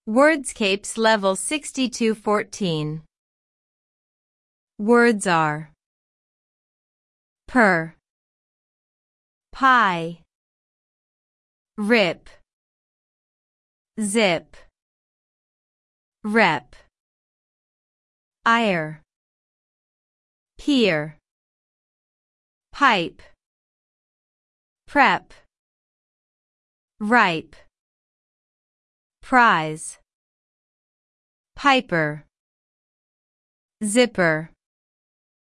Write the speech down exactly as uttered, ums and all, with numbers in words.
Wordscapes Level sixty-two fourteen. Words are per, pie, rip, zip, rep, ire, peer, pipe, prep, ripe, prize, piper, zipper.